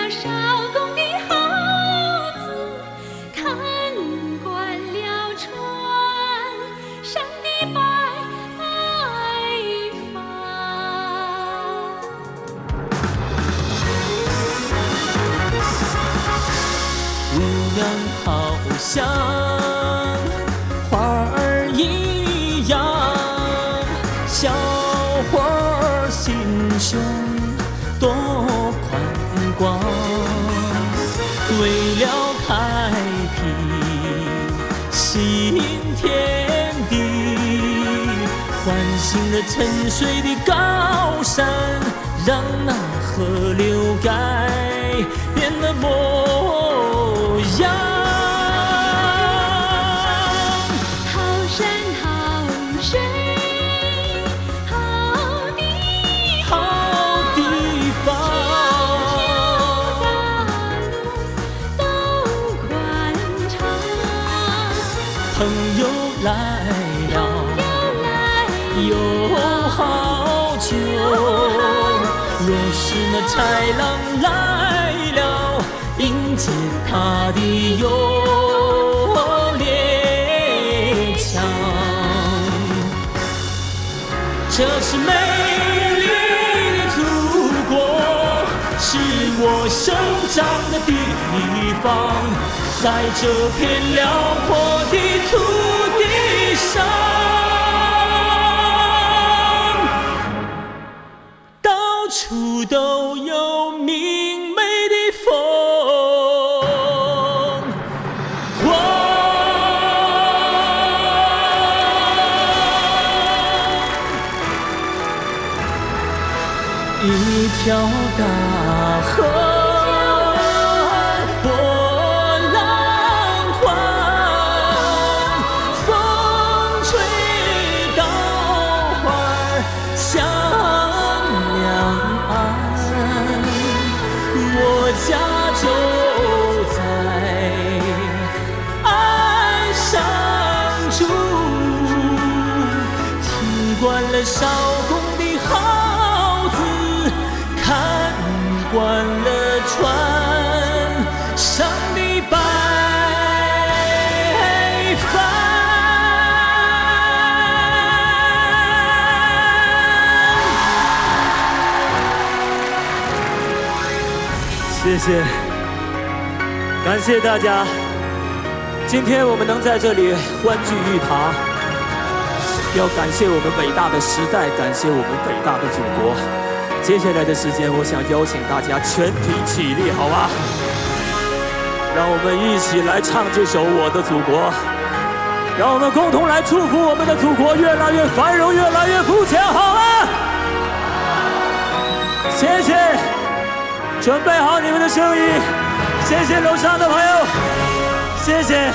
少公的好子，看惯了船上的白帆。 姑娘好像花儿一样，小伙儿心胸多宽广，为了开辟新天地，唤醒了沉睡的高山，让那河流改变了模样。 好山好水好地好地方， 大路都宽敞， 朋友来了有好酒，若是那豺狼来了，迎接他的有猎枪。这是美丽的祖国，是我生长的地方，在这片辽阔的土地上，到处都有明媚的风光。一条大河波浪宽，风吹稻花香两岸，我家就在岸上住，听惯了少公的好子，看惯了船上的白帆。 谢谢，感谢大家。今天我们能在这里欢聚一堂，要感谢我们伟大的时代，感谢我们伟大的祖国。接下来的时间，我想邀请大家全体起立，好吗？让我们一起来唱这首《我的祖国》，让我们共同来祝福我们的祖国越来越繁荣，越来越富强，好吗？谢谢。准备好你们的声音，谢谢楼上的朋友，谢谢，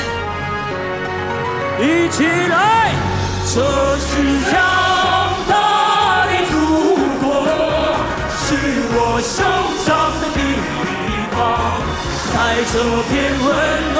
一起来！ 这是强大的祖国，是我生长的地方，在这片温暖